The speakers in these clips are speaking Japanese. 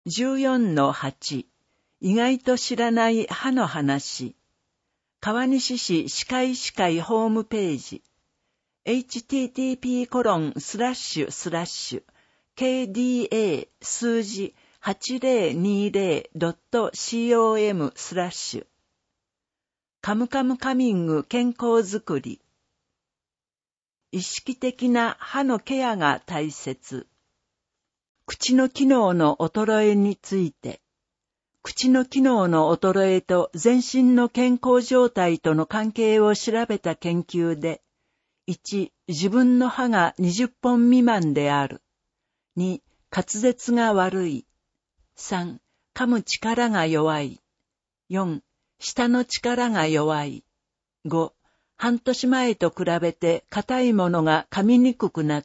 14-8 意外と知らない歯の話。川西市歯科医師会ホームページ http://kda 数字 8020.com/ カムカムカミング健康づくり。意識的な歯のケアが大切。口の機能の衰えについて。口の機能の衰えと全身の健康状態との関係を調べた研究で、1、自分の歯が20本未満である。2、滑舌が悪い。3、噛む力が弱い。4、舌の力が弱い。5、半年前と比べて硬いものが噛みにくくなった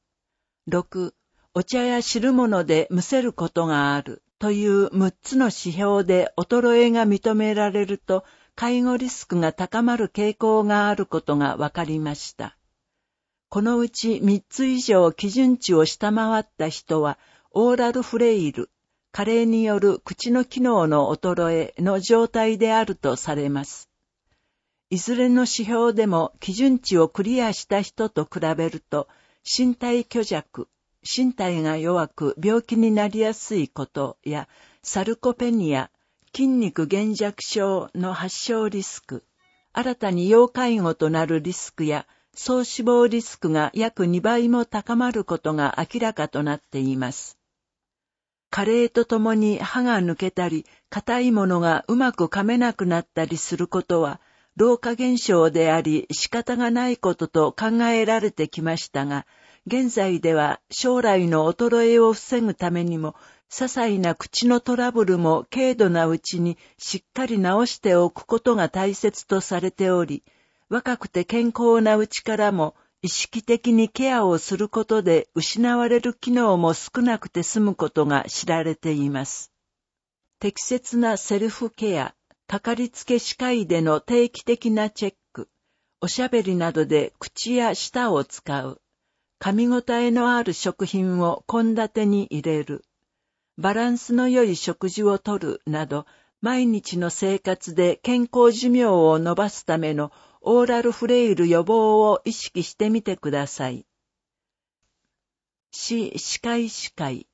。6、お茶や汁物でむせることがあるという6つの指標で衰えが認められると介護リスクが高まる傾向があることが分かりました。このうち3つ以上基準値を下回った人はオーラルフレイル、加齢による口の機能の衰えの状態であるとされます。いずれの指標でも基準値をクリアした人と比べると身体虚弱、身体が弱く病気になりやすいことやサルコペニア、筋肉減弱症の発症リスク、新たに要介護となるリスクや総死亡リスクが約2倍も高まることが明らかとなっています。加齢とともに歯が抜けたり、硬いものがうまく噛めなくなったりすることは、老化現象であり仕方がないことと考えられてきましたが、現在では将来の衰えを防ぐためにも、些細な口のトラブルも軽度なうちにしっかり治しておくことが大切とされており、若くて健康なうちからも意識的にケアをすることで失われる機能も少なくて済むことが知られています。適切なセルフケア、かかりつけ歯科医での定期的なチェック、おしゃべりなどで口や舌を使う、噛み応えのある食品を献立に入れる、バランスの良い食事をとるなど、毎日の生活で健康寿命を延ばすためのオーラルフレイル予防を意識してみてください。市歯科医師会